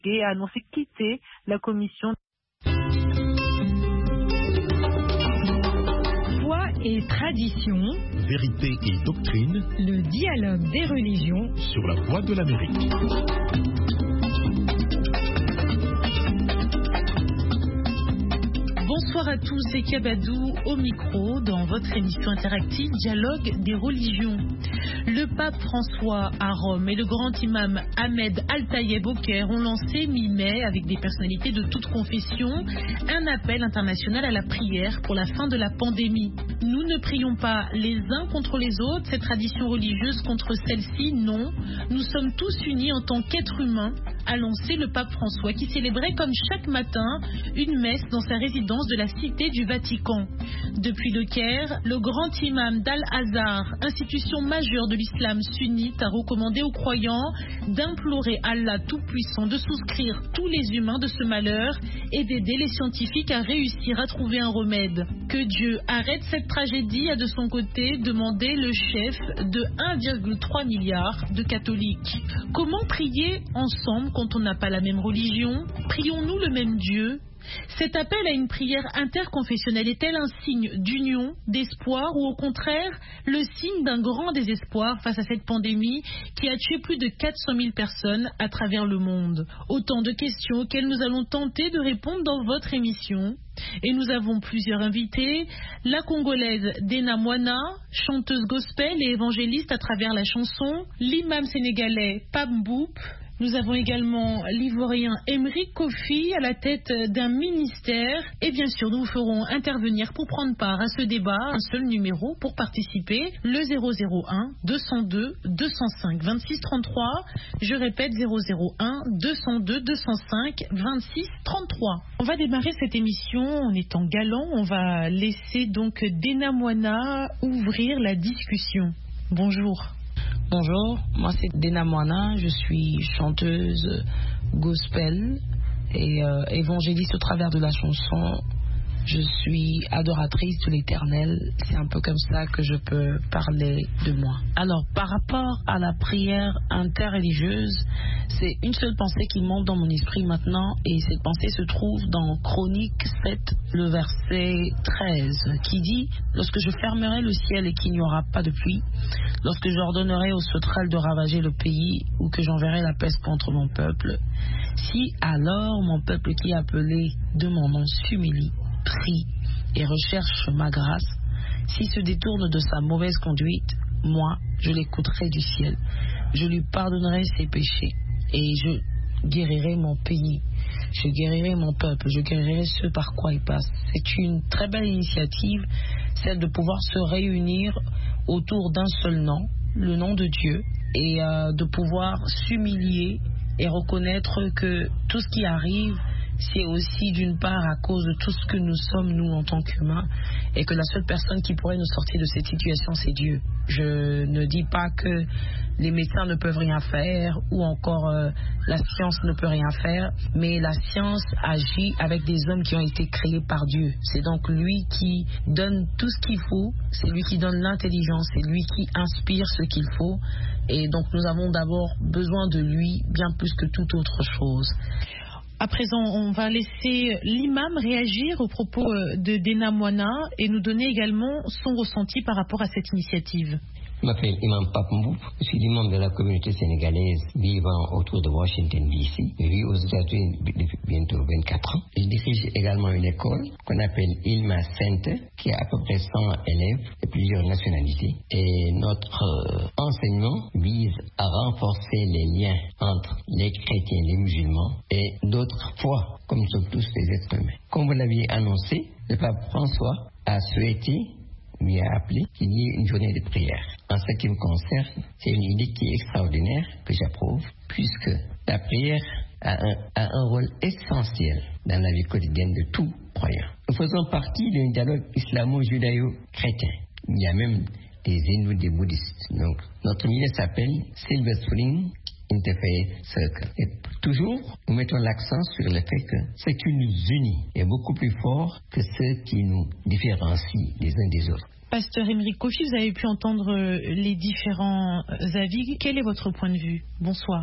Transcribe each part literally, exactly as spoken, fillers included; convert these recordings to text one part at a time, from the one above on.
a annoncé quitter la commission. Foi et tradition, vérité et doctrine, le dialogue des religions sur la Voix de l'Amérique. Bonsoir à tous, c'est Kabadou au micro dans votre émission interactive Dialogue des religions. Le pape François à Rome et le grand imam Ahmed Al-Tayeb au Caire ont lancé mi-mai, avec des personnalités de toute confession, un appel international à la prière pour la fin de la pandémie. Nous ne prions pas les uns contre les autres, cette tradition religieuse contre celle-ci, non. Nous sommes tous unis en tant qu'êtres humains, a lancé le pape François, qui célébrait comme chaque matin une messe dans sa résidence de la Cité du Vatican. Depuis le Caire, le grand imam d'Al-Azhar, institution majeure de l'islam sunnite, a recommandé aux croyants d'implorer Allah Tout-Puissant de souscrire tous les humains de ce malheur et d'aider les scientifiques à réussir à trouver un remède. Que Dieu arrête cette tragédie, a de son côté demandé le chef de un virgule trois milliard de catholiques. Comment prier ensemble quand on n'a pas la même religion? Prions-nous le même Dieu? Cet appel à une prière interconfessionnelle est-elle un signe d'union, d'espoir ou au contraire le signe d'un grand désespoir face à cette pandémie qui a tué plus de quatre cent mille personnes à travers le monde? Autant de questions auxquelles nous allons tenter de répondre dans votre émission. Et nous avons plusieurs invités. La Congolaise Dena Moana, chanteuse gospel et évangéliste à travers la chanson. L'imam sénégalais Pam Mboup. Nous avons également l'Ivoirien Emeric Kofi à la tête d'un ministère. Et bien sûr, nous vous ferons intervenir pour prendre part à ce débat. Un seul numéro pour participer, le zéro zéro un deux cent deux deux cent cinq vingt-six trente-trois. Je répète, zéro zéro un deux cent deux deux cent cinq vingt-six trente-trois. On va démarrer cette émission en étant galant. On va laisser donc Dena Moana ouvrir la discussion. Bonjour. Bonjour, moi c'est Dena Moana, je suis chanteuse gospel et euh, évangéliste au travers de la chanson. Je suis adoratrice de l'Éternel, c'est un peu comme ça que je peux parler de moi. Alors, par rapport à la prière interreligieuse, c'est une seule pensée qui monte dans mon esprit maintenant, et cette pensée se trouve dans Chroniques sept, le verset treize, qui dit « Lorsque je fermerai le ciel et qu'il n'y aura pas de pluie, lorsque j'ordonnerai aux sauterelles de ravager le pays, ou que j'enverrai la peste contre mon peuple, si alors mon peuple qui est appelé de mon nom s'humilie, prie et recherche ma grâce, s'il se détourne de sa mauvaise conduite, moi, je l'écouterai du ciel, je lui pardonnerai ses péchés et je guérirai mon pays, je guérirai mon peuple, je guérirai ce par quoi il passe. » C'est une très belle initiative, celle de pouvoir se réunir autour d'un seul nom, le nom de Dieu, et euh, de pouvoir s'humilier et reconnaître que tout ce qui arrive, c'est aussi d'une part à cause de tout ce que nous sommes, nous, en tant qu'humains, et que la seule personne qui pourrait nous sortir de cette situation, c'est Dieu. Je ne dis pas que les médecins ne peuvent rien faire, ou encore euh, la science ne peut rien faire, mais la science agit avec des hommes qui ont été créés par Dieu. C'est donc lui qui donne tout ce qu'il faut, c'est lui qui donne l'intelligence, c'est lui qui inspire ce qu'il faut, et donc nous avons d'abord besoin de lui, bien plus que toute autre chose. À présent, on va laisser l'imam réagir aux propos de Dena Moana et nous donner également son ressenti par rapport à cette initiative. Je m'appelle Imam Pam Mboup, je suis membre de la communauté sénégalaise vivant autour de Washington D C. Je vis aux États-Unis depuis bientôt vingt-quatre ans. Je dirige également une école qu'on appelle Ilma Center, qui a à peu près cent élèves de plusieurs nationalités. Et notre euh, enseignement vise à renforcer les liens entre les chrétiens et les musulmans et d'autres foi, comme nous sommes tous des êtres humains. Comme vous l'aviez annoncé, le pape François a souhaité, lui a appelé qu'il y ait une journée de prière. En ce qui me concerne, c'est une idée qui est extraordinaire, que j'approuve, puisque la prière a un, a un rôle essentiel dans la vie quotidienne de tout croyant. Nous faisons partie d'un dialogue islamo-judaïo-chrétien. Il y a même des hindous, des bouddhistes. Donc, notre milieu s'appelle Silver Spring Interfaith Circle. Et toujours, nous mettons l'accent sur le fait que ce qui nous unit est beaucoup plus fort que ce qui nous différencie les uns des autres. Pasteur Emeric Kofi, vous avez pu entendre les différents avis. Quel est votre point de vue? Bonsoir.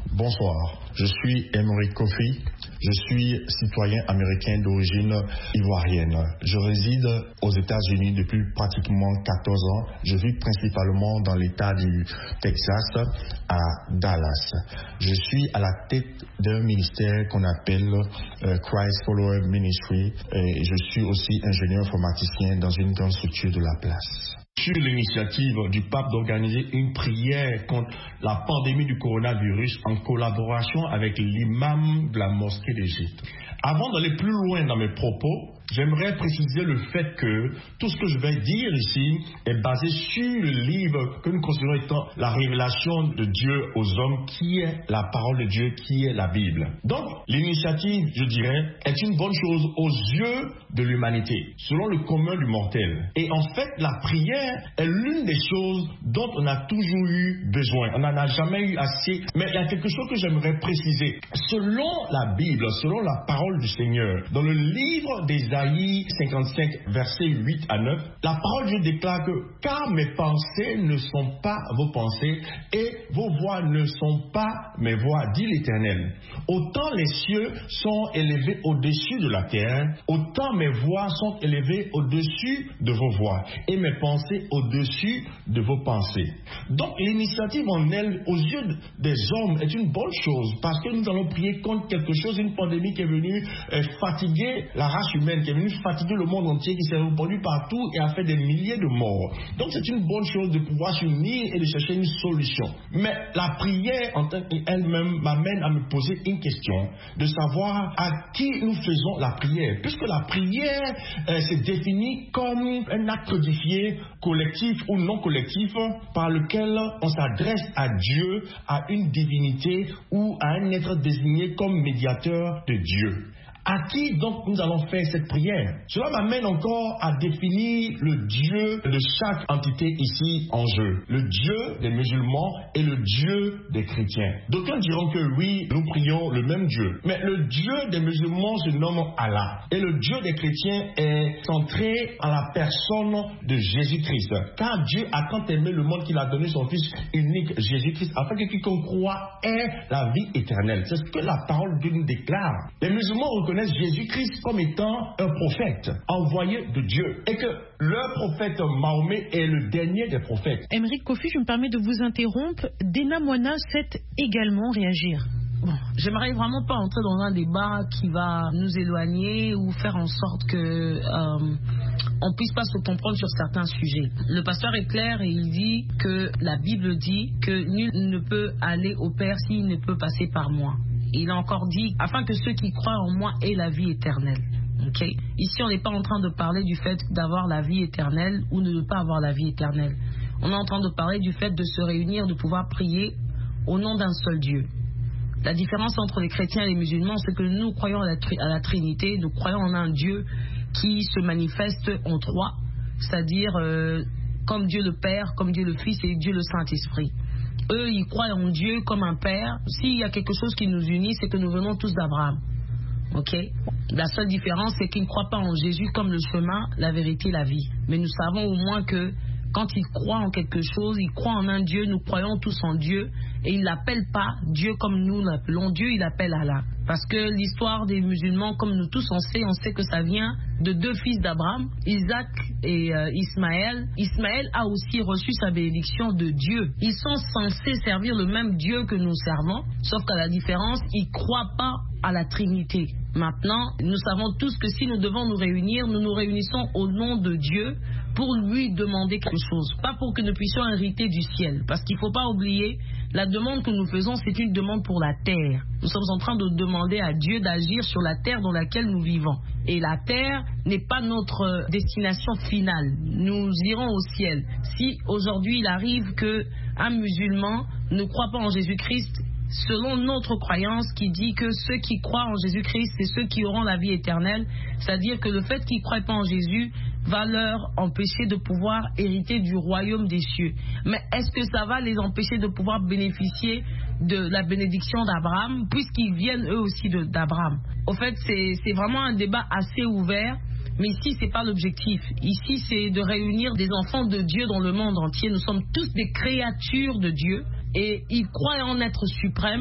Bonsoir, je suis Emery Kofi, je suis citoyen américain d'origine ivoirienne. Je réside aux États-Unis depuis pratiquement quatorze ans. Je vis principalement dans l'État du Texas, à Dallas. Je suis à la tête d'un ministère qu'on appelle euh, Christ Follower Ministry et je suis aussi ingénieur informaticien dans une grande structure de la place. Sur l'initiative du pape d'organiser une prière contre la pandémie du coronavirus en collaboration avec l'imam de la mosquée d'Égypte. Avant d'aller plus loin dans mes propos, j'aimerais préciser le fait que tout ce que je vais dire ici est basé sur le livre que nous considérons étant la révélation de Dieu aux hommes, qui est la parole de Dieu, qui est la Bible. Donc, l'initiative, je dirais, est une bonne chose aux yeux de l'humanité, selon le commun du mortel. Et en fait, la prière est l'une des choses dont on a toujours eu besoin. On n'en a jamais eu assez. Mais il y a quelque chose que j'aimerais préciser. Selon la Bible, selon la parole du Seigneur, dans le livre d'Ésaïe cinquante-cinq, versets huit à neuf, la parole de Dieu déclare que « Car mes pensées ne sont pas vos pensées et vos voix ne sont pas mes voix, dit l'Éternel. Autant les cieux sont élevés au-dessus de la terre, autant mes voix sont élevées au-dessus de vos voix et mes pensées au-dessus de vos pensées. » Donc l'initiative en elle, aux yeux des hommes, est une bonne chose parce que nous allons prier contre quelque chose, une pandémie qui est venue euh, fatiguer la race humaine, qui est venue fatiguer le monde entier, qui s'est répandu partout et a fait des milliers de morts. Donc c'est une bonne chose de pouvoir s'unir et de chercher une solution. Mais la prière en tant qu'elle-même m'amène à me poser une question, de savoir à qui nous faisons la prière. Puisque la prière euh, se définit comme un acte codifié, collectif ou non collectif, par lequel on s'adresse à Dieu, à une divinité ou à un être désigné comme médiateur de Dieu. À qui donc nous allons faire cette prière? Cela m'amène encore à définir le Dieu de chaque entité ici en jeu. Le Dieu des musulmans et le Dieu des chrétiens. D'aucuns diront que oui, nous prions le même Dieu. Mais le Dieu des musulmans se nomme Allah. Et le Dieu des chrétiens est centré en la personne de Jésus-Christ. Car Dieu a tant aimé le monde qu'il a donné son Fils unique, Jésus-Christ, afin que quiconque croit ait la vie éternelle. C'est ce que la parole de Dieu nous déclare. Les musulmans reconnaissent Jésus-Christ comme étant un prophète envoyé de Dieu et que le prophète Mahomet est le dernier des prophètes. Emery Kofi, je me permets de vous interrompre. Dena Moana souhaite également réagir. Bon, j'aimerais vraiment pas entrer dans un débat qui va nous éloigner ou faire en sorte que euh, on puisse pas se comprendre sur certains sujets. Le pasteur est clair et il dit que la Bible dit que nul ne peut aller au Père s'il ne peut passer par moi. Il a encore dit, afin que ceux qui croient en moi aient la vie éternelle. Okay? Ici, on n'est pas en train de parler du fait d'avoir la vie éternelle ou de ne pas avoir la vie éternelle. On est en train de parler du fait de se réunir, de pouvoir prier au nom d'un seul Dieu. La différence entre les chrétiens et les musulmans, c'est que nous croyons à la, tri- à la Trinité, nous croyons en un Dieu qui se manifeste en trois, c'est-à-dire euh, comme Dieu le Père, comme Dieu le Fils et Dieu le Saint-Esprit. Eux, ils croient en Dieu comme un père. S'il y a quelque chose qui nous unit, c'est que nous venons tous d'Abraham. Ok? La seule différence, c'est qu'ils ne croient pas en Jésus comme le chemin, la vérité, la vie. Mais nous savons au moins que quand ils croient en quelque chose, ils croient en un Dieu, nous croyons tous en Dieu, et ils ne l'appellent pas Dieu comme nous l'appelons Dieu, ils l'appellent Allah. Parce que l'histoire des musulmans, comme nous tous on sait, on sait que ça vient de deux fils d'Abraham, Isaac et euh, Ismaël. Ismaël a aussi reçu sa bénédiction de Dieu. Ils sont censés servir le même Dieu que nous servons, sauf qu'à la différence, ils ne croient pas à la Trinité. Maintenant, nous savons tous que si nous devons nous réunir, nous nous réunissons au nom de Dieu pour lui demander quelque chose, pas pour que nous puissions hériter du ciel. Parce qu'il ne faut pas oublier, la demande que nous faisons, c'est une demande pour la terre. Nous sommes en train de demander à Dieu d'agir sur la terre dans laquelle nous vivons. Et la terre n'est pas notre destination finale. Nous irons au ciel. Si aujourd'hui il arrive qu'un musulman ne croit pas en Jésus-Christ, selon notre croyance qui dit que ceux qui croient en Jésus-Christ, c'est ceux qui auront la vie éternelle, c'est-à-dire que le fait qu'ils ne croient pas en Jésus va leur empêcher de pouvoir hériter du royaume des cieux. Mais est-ce que ça va les empêcher de pouvoir bénéficier de la bénédiction d'Abraham, puisqu'ils viennent eux aussi de, d'Abraham? Au fait, c'est, c'est vraiment un débat assez ouvert. Mais ici, ce n'est pas l'objectif. Ici, c'est de réunir des enfants de Dieu dans le monde entier. Nous sommes tous des créatures de Dieu et ils croient en être suprême,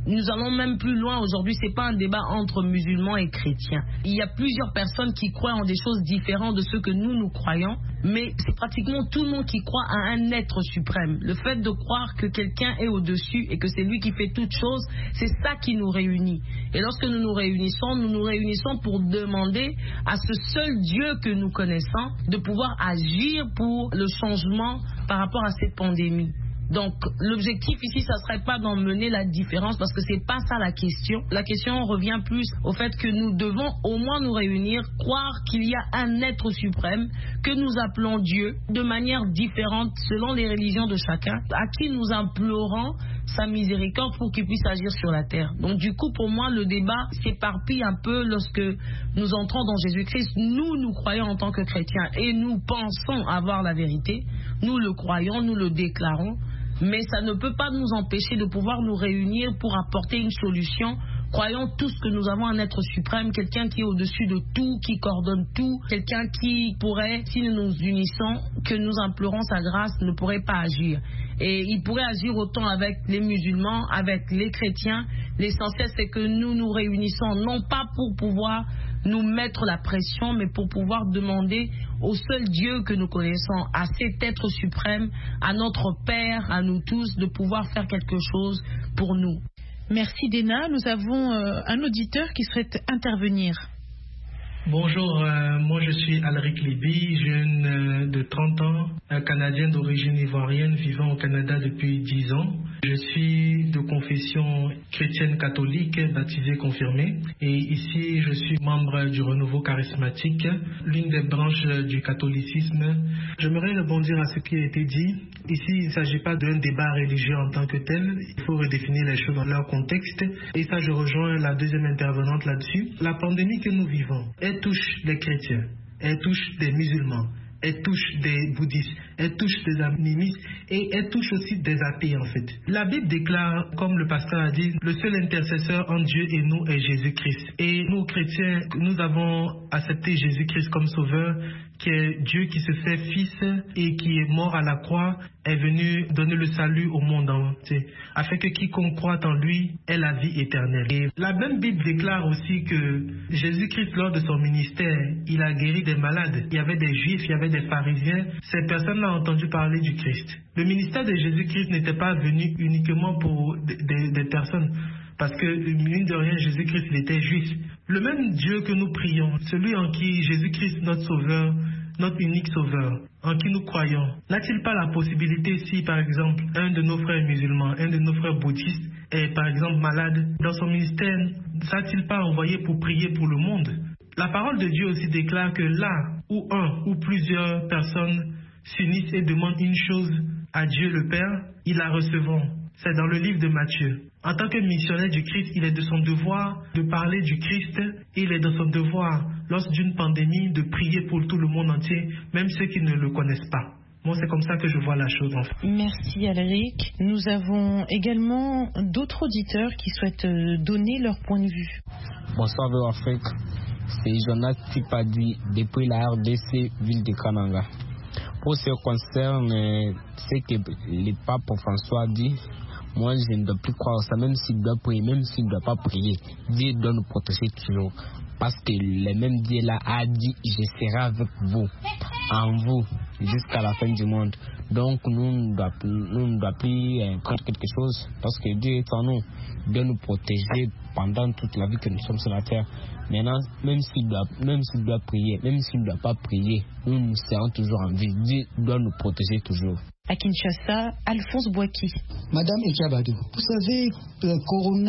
Nous allons même plus loin aujourd'hui, c'est pas un débat entre musulmans et chrétiens. Il y a plusieurs personnes qui croient en des choses différentes de ce que nous, nous croyons, mais c'est pratiquement tout le monde qui croit à un être suprême. Le fait de croire que quelqu'un est au-dessus et que c'est lui qui fait toutes choses, c'est ça qui nous réunit. Et lorsque nous nous réunissons, nous nous réunissons pour demander à ce seul Dieu que nous connaissons de pouvoir agir pour le changement par rapport à cette pandémie. Donc l'objectif ici, ça ne serait pas d'emmener la différence parce que ce n'est pas ça la question. La question revient plus au fait que nous devons au moins nous réunir, croire qu'il y a un être suprême que nous appelons Dieu de manière différente selon les religions de chacun, à qui nous implorons sa miséricorde pour qu'il puisse agir sur la terre. Donc du coup, pour moi, le débat s'éparpille un peu lorsque nous entrons dans Jésus-Christ. Nous, nous croyons en tant que chrétiens et nous pensons avoir la vérité. Nous le croyons, nous le déclarons. Mais ça ne peut pas nous empêcher de pouvoir nous réunir pour apporter une solution. Croyons tous que nous avons un être suprême, quelqu'un qui est au-dessus de tout, qui coordonne tout, quelqu'un qui pourrait, si nous nous unissons, que nous implorons sa grâce, ne pourrait pas agir. Et il pourrait agir autant avec les musulmans, avec les chrétiens. L'essentiel, c'est que nous nous réunissons, non pas pour pouvoir nous mettre la pression, mais pour pouvoir demander au seul Dieu que nous connaissons, à cet être suprême, à notre Père, à nous tous, de pouvoir faire quelque chose pour nous. Merci Dena. Nous avons euh, un auditeur qui souhaite intervenir. Bonjour, euh, moi je suis Alric Liby, jeune euh, de trente ans, un Canadien d'origine ivoirienne vivant au Canada depuis dix ans. Je suis de confession chrétienne catholique, baptisé confirmé, et ici je suis membre du Renouveau charismatique, l'une des branches du catholicisme. J'aimerais rebondir à ce qui a été dit. Ici, il ne s'agit pas d'un débat religieux en tant que tel, il faut redéfinir les choses dans leur contexte, et ça je rejoins la deuxième intervenante là-dessus. La pandémie que nous vivons, elle touche les chrétiens, elle touche des musulmans, elle touche des bouddhistes, elle touche des animistes et elle touche aussi des athées en fait. La Bible déclare, comme le pasteur a dit, le seul intercesseur entre Dieu et nous est Jésus-Christ. Et nous chrétiens, nous avons accepté Jésus-Christ comme sauveur, qui est Dieu qui se fait fils et qui est mort à la croix, est venu donner le salut au monde entier, afin que quiconque croit en lui ait la vie éternelle. Et la même Bible déclare aussi que Jésus-Christ, lors de son ministère, il a guéri des malades. Il y avait des juifs, il y avait des pharisiens. Ces personnes-là ont entendu parler du Christ. Le ministère de Jésus-Christ n'était pas venu uniquement pour des, des, des personnes, parce que, mine de rien, Jésus-Christ, il était juif. Le même Dieu que nous prions, celui en qui Jésus-Christ, notre sauveur, notre unique sauveur, en qui nous croyons, n'a-t-il pas la possibilité, si par exemple, un de nos frères musulmans, un de nos frères bouddhistes est par exemple malade, dans son ministère, n'a-t-il pas envoyé pour prier pour le monde? La parole de Dieu aussi déclare que là où un ou plusieurs personnes s'unissent et demandent une chose à Dieu le Père, ils la recevront. C'est dans le livre de Matthieu. En tant que missionnaire du Christ, il est de son devoir de parler du Christ et il est de son devoir, lors d'une pandémie, de prier pour tout le monde entier, même ceux qui ne le connaissent pas. Moi, c'est comme ça que je vois la chose en fait. Merci Alric. Nous avons également d'autres auditeurs qui souhaitent donner leur point de vue. Bonsoir de l'Afrique. C'est Jonathan Tipadi depuis la R D C, ville de Kananga. Pour ce qui concerne ce que le pape François dit, moi je ne dois plus croire ça, même s'il doit prier, même s'il ne doit pas prier. Dieu doit nous protéger toujours. Parce que le même Dieu là a dit, je serai avec vous, en vous, jusqu'à la fin du monde. Donc nous ne doit, nous doit plus euh, craindre quelque chose, parce que Dieu est en nous, Dieu nous protéger pendant toute la vie que nous sommes sur la terre. Maintenant, même s'il doit, même s'il doit prier, même s'il ne doit pas prier, nous, nous serons toujours en vie. Dieu doit nous protéger toujours. À Kinshasa, Alphonse Boaki. Madame Ekiabadou, vous savez, le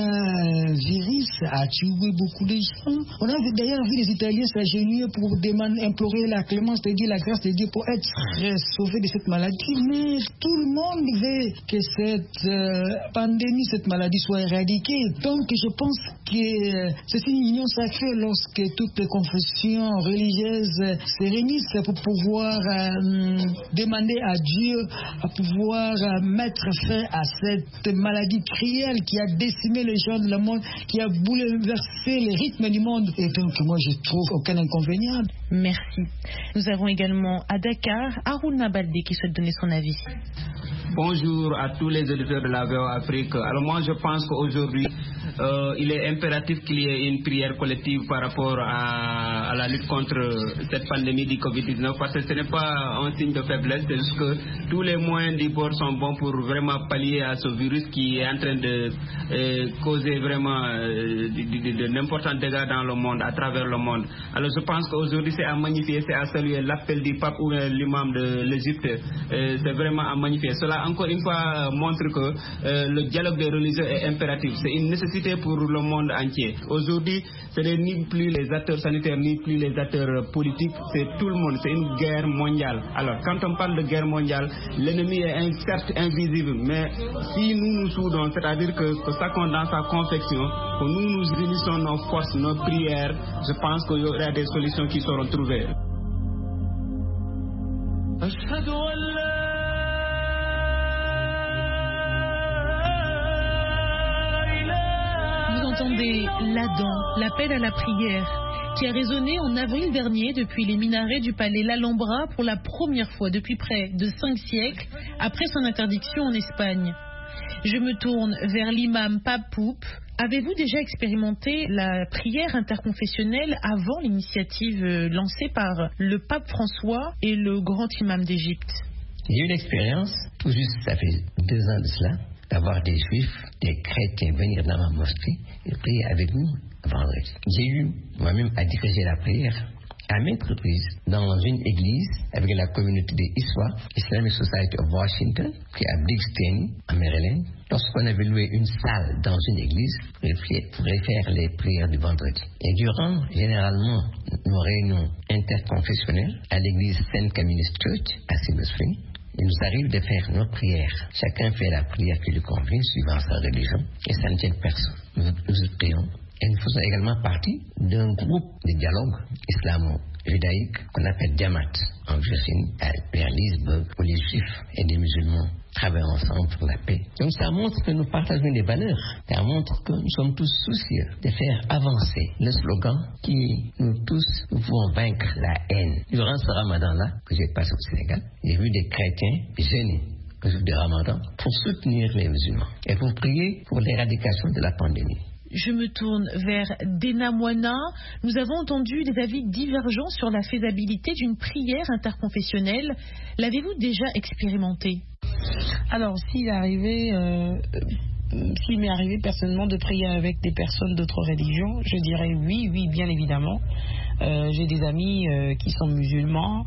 coronavirus a tué beaucoup de gens. On a d'ailleurs vu les Italiens s'agenouiller pour demander, implorer la clémence de Dieu, la grâce de Dieu pour être sauvés de cette maladie. Mais tout le monde veut que cette euh, pandémie, cette maladie soit éradiquée. Donc je pense que euh, c'est une union sacrée lorsque toutes les confessions religieuses se réunissent pour pouvoir euh, demander à Dieu à pouvoir euh, mettre fin à cette maladie cruelle qui a décimé les gens du monde, qui a bouleversé les rythmes du monde. Et donc moi je trouve aucun inconvénient. Merci. Nous avons également à Dakar Harouna Baldé qui souhaite donner son avis. Bonjour à tous les auditeurs de la V O Afrique. Alors moi je pense qu'aujourd'hui euh, il est impératif qu'il y ait une prière collective par rapport à, à la lutte contre cette pandémie du covid dix-neuf, parce que ce n'est pas un signe de faiblesse, c'est juste que tous les moyens du bord sont bons pour vraiment pallier à ce virus qui est en train de euh, causer vraiment euh, de, de, de d'importants dégâts dans le monde, à travers le monde. Alors je pense qu'aujourd'hui c'est à magnifier, c'est à saluer l'appel du pape ou l'imam de l'Égypte, euh, c'est vraiment à magnifier. Cela encore une fois montre que euh, le dialogue des religieux est impératif, c'est une nécessité pour le monde entier. Aujourd'hui, ce n'est ni plus les acteurs sanitaires ni plus les acteurs politiques, c'est tout le monde, c'est une guerre mondiale. Alors quand on parle de guerre mondiale, l'ennemi est certes invisible, mais si nous nous soudons, c'est-à-dire que, que chacun dans sa confection, que nous nous unissons nos forces, nos prières, je pense qu'il y aura des solutions qui seront trouvées. Vous entendez l'Adhan, l'appel à la prière, qui a résonné en avril dernier depuis les minarets du palais l'Alhambra pour la première fois depuis près de cinq siècles, après son interdiction en Espagne. Je me tourne vers l'imam Pape Poup. Avez-vous déjà expérimenté la prière interconfessionnelle avant l'initiative lancée par le pape François et le grand imam d'Égypte? J'ai eu une expérience, tout juste ça fait deux ans de cela, d'avoir des juifs, des chrétiens venir dans ma mosquée et prier avec nous vendredi. J'ai eu moi-même à diriger la prière à maintes reprises dans une église avec la communauté de I S W A, Islamic Society of Washington, qui est à Big en Maryland. Lorsqu'on avait loué une salle dans une église pour faire les prières du vendredi. Et durant, généralement, nos réunions interconfessionnelles à l'église Saint Camillus Church à Silver Spring, il nous arrive de faire nos prières. Chacun fait la prière qui lui convient suivant sa religion et ça ne tient personne. Nous, nous prions. Et nous faisons également partie d'un groupe de dialogue islamo-judaïque qu'on appelle Diamat en Virginie, vers Leesburg, où les juifs et les musulmans travaillent ensemble pour la paix. Donc ça montre que nous partageons des valeurs. Ça montre que nous sommes tous soucieux de faire avancer le slogan qui nous tous nous pouvons vaincre la haine. Durant ce ramadan-là que j'ai passé au Sénégal, j'ai vu des chrétiens jeûner le jour du ramadan pour soutenir les musulmans et pour prier pour l'éradication de la pandémie. Je me tourne vers Dena Moana. Nous avons entendu des avis divergents sur la faisabilité d'une prière interconfessionnelle. L'avez-vous déjà expérimenté? Alors, s'il est arrivé, euh, s'il m'est arrivé personnellement de prier avec des personnes d'autres religions, je dirais oui, oui, bien évidemment. Euh, j'ai des amis euh, qui sont musulmans,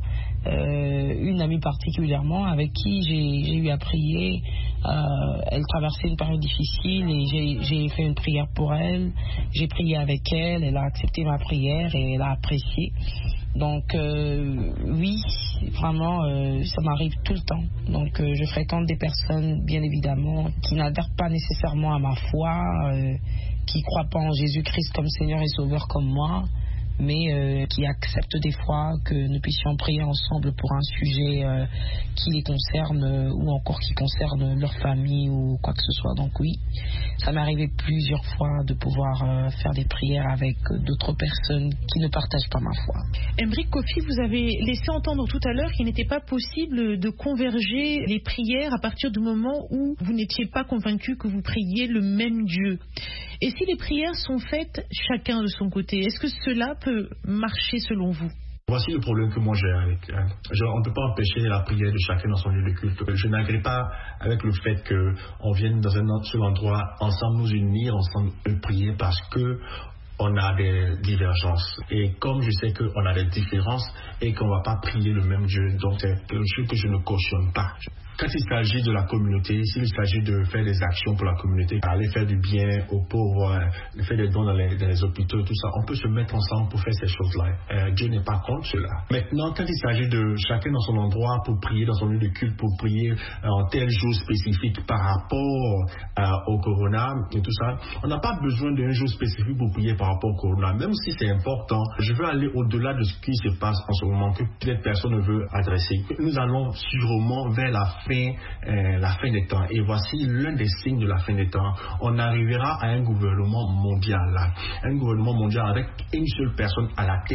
euh, une amie particulièrement avec qui j'ai, j'ai eu à prier. Euh, elle traversait une période difficile et j'ai, j'ai fait une prière pour elle. J'ai prié avec elle, elle a accepté ma prière et elle a apprécié. Donc euh, oui, vraiment, euh, ça m'arrive tout le temps. Donc euh, je fréquente des personnes, bien évidemment, qui n'adhèrent pas nécessairement à ma foi, euh, qui ne croient pas en Jésus-Christ comme Seigneur et Sauveur comme moi, mais euh, qui acceptent des fois que nous puissions prier ensemble pour un sujet euh, qui les concerne euh, ou encore qui concerne leur famille ou quoi que ce soit. Donc oui, ça m'est arrivé plusieurs fois de pouvoir euh, faire des prières avec euh, d'autres personnes qui ne partagent pas ma foi. Emric Kofi, vous avez laissé entendre tout à l'heure qu'il n'était pas possible de converger les prières à partir du moment où vous n'étiez pas convaincu que vous priez le même Dieu. Et si les prières sont faites chacun de son côté, est-ce que cela peut marcher selon vous? Voici le problème que moi j'ai avec elle. Je, on ne peut pas empêcher la prière de chacun dans son lieu de culte. Je n'agrée pas avec le fait qu'on vienne dans un seul endroit ensemble nous unir, ensemble prier parce que on a des divergences. Et comme je sais qu'on a des différences et qu'on ne va pas prier le même Dieu, donc c'est quelque chose que je ne cautionne pas. Quand il s'agit de la communauté, s'il s'agit de faire des actions pour la communauté, aller faire du bien aux pauvres, euh, faire des dons dans les, dans les hôpitaux, tout ça, on peut se mettre ensemble pour faire ces choses-là. Euh, Dieu n'est pas contre cela. Maintenant, quand il s'agit de chacun dans son endroit pour prier dans son lieu de culte, pour prier euh, en tel jour spécifique par rapport euh, au corona et tout ça, on n'a pas besoin d'un jour spécifique pour prier par rapport au corona, même si c'est important. Je veux aller au-delà de ce qui se passe en ce moment, que peut-être personne ne veut adresser. Nous allons sûrement vers la fin Euh, la fin des temps. Et voici l'un des signes de la fin des temps. On arrivera à un gouvernement mondial, là. Un gouvernement mondial avec une seule personne à la tête.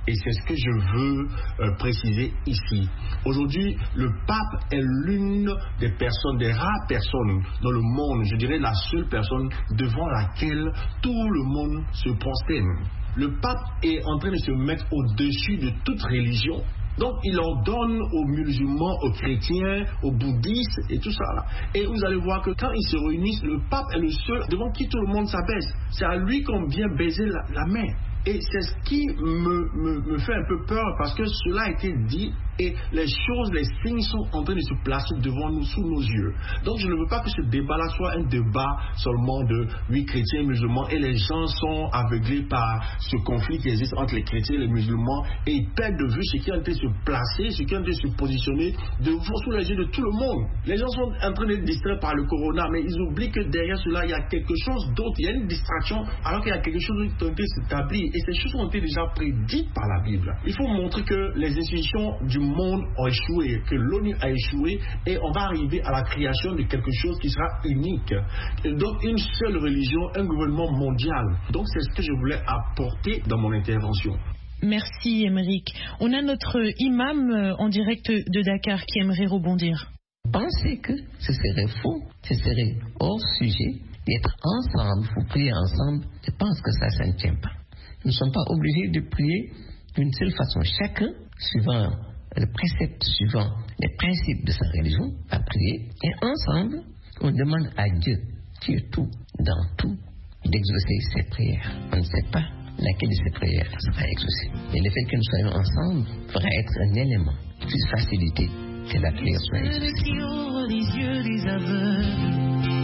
Et c'est ce que je veux euh, préciser ici. Aujourd'hui, le pape est l'une des personnes, des rares personnes dans le monde, je dirais la seule personne devant laquelle tout le monde se prosterne. Le pape est en train de se mettre au-dessus de toute religion. Donc il ordonne aux musulmans, aux chrétiens, aux bouddhistes et tout ça là. Et vous allez voir que quand ils se réunissent, le pape est le seul devant qui tout le monde s'abaisse. C'est à lui qu'on vient baiser la, la main. Et c'est ce qui me, me, me fait un peu peur parce que cela a été dit et les choses, les signes sont en train de se placer devant nous, sous nos yeux. Donc je ne veux pas que ce débat-là soit un débat seulement de oui, chrétiens et musulmans, et les gens sont aveuglés par ce conflit qui existe entre les chrétiens et les musulmans et ils perdent de vue ce qui est en train de se placer, ce qui est en train de se positionner devant, sous les yeux de tout le monde. Les gens sont en train d'être distraits par le corona, mais ils oublient que derrière cela, il y a quelque chose d'autre, il y a une distraction alors qu'il y a quelque chose qui est en train de s'établir. Et ces choses ont été déjà prédites par la Bible. Il faut montrer que les institutions du monde ont échoué, que l'ONU a échoué, et on va arriver à la création de quelque chose qui sera unique. Et donc une seule religion, un gouvernement mondial. Donc c'est ce que je voulais apporter dans mon intervention. Merci Émeric. On a notre imam en direct de Dakar qui aimerait rebondir. Pensez que ce serait faux, ce serait hors sujet d'être ensemble, pour prier ensemble. Je pense que ça, ça ne tient pas. Nous ne sommes pas obligés de prier d'une seule façon. Chacun, suivant le précepte, suivant les principes de sa religion, va prier. Et ensemble, on demande à Dieu, qui est tout, dans tout, d'exaucer ses prières. On ne sait pas laquelle de ces prières sera exaucée. Et le fait que nous soyons ensemble fera être un élément qui puisse faciliter que la prière soit exaucée. Qui ouvre les yeux des aveugles.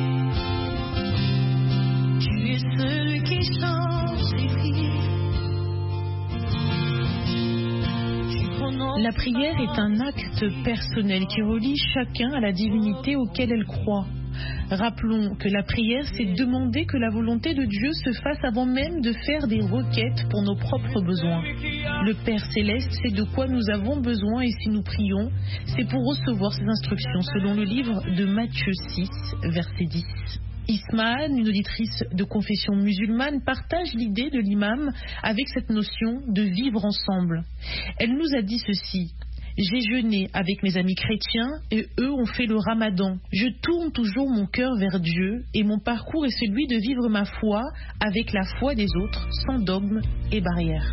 Tu es celui qui change les vies. La prière est un acte personnel qui relie chacun à la divinité auquel elle croit. Rappelons que la prière, c'est demander que la volonté de Dieu se fasse avant même de faire des requêtes pour nos propres besoins. Le Père Céleste sait de quoi nous avons besoin et si nous prions, c'est pour recevoir ses instructions selon le livre de Matthieu six, verset dix. Ismaël, une auditrice de confession musulmane, partage l'idée de l'imam avec cette notion de vivre ensemble. Elle nous a dit ceci: j'ai jeûné avec mes amis chrétiens et eux ont fait le ramadan. Je tourne toujours mon cœur vers Dieu et mon parcours est celui de vivre ma foi avec la foi des autres, sans dogme et barrières.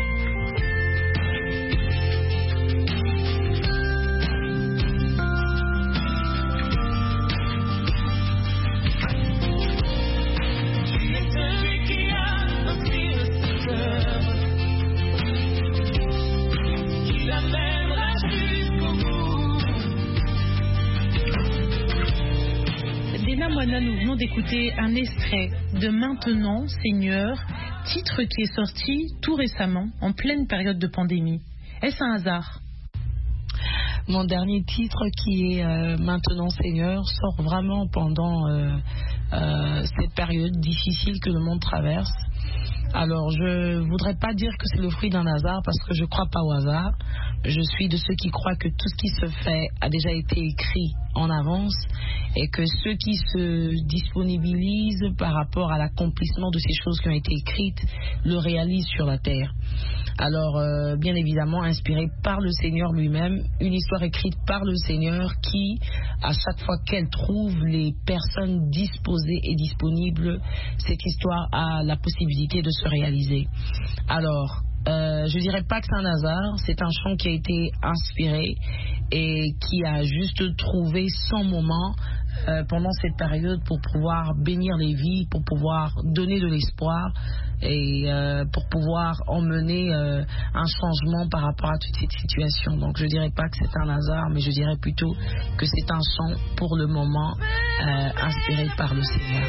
Nous venons d'écouter un extrait de Maintenant, Seigneur, titre qui est sorti tout récemment, en pleine période de pandémie. Est-ce un hasard? Mon dernier titre qui est euh, Maintenant, Seigneur sort vraiment pendant euh, euh, cette période difficile que le monde traverse. Alors, je ne voudrais pas dire que c'est le fruit d'un hasard parce que je ne crois pas au hasard. Je suis de ceux qui croient que tout ce qui se fait a déjà été écrit en avance et que ceux qui se disponibilisent par rapport à l'accomplissement de ces choses qui ont été écrites le réalisent sur la terre. Alors, euh, bien évidemment, inspiré par le Seigneur lui-même, une histoire écrite par le Seigneur qui, à chaque fois qu'elle trouve les personnes disposées et disponibles, cette histoire a la possibilité de se réaliser. Alors, euh, je dirais pas que c'est un hasard, c'est un chant qui a été inspiré et qui a juste trouvé son moment euh, pendant cette période pour pouvoir bénir les vies, pour pouvoir donner de l'espoir et euh, pour pouvoir emmener euh, un changement par rapport à toute cette situation. Donc je dirais pas que c'est un hasard, mais je dirais plutôt que c'est un chant pour le moment euh, inspiré par le Seigneur.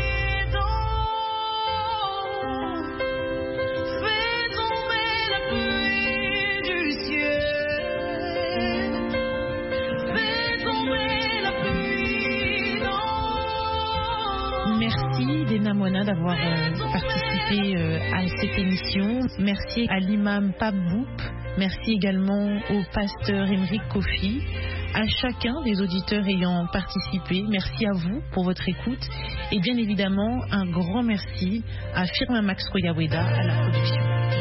Moana d'avoir euh, participé euh, à cette émission. Merci à l'imam Pape Boup. Merci également au pasteur Émeric Kofi, à chacun des auditeurs ayant participé. Merci à vous pour votre écoute et bien évidemment un grand merci à Firmin Max Koyaweda à la production.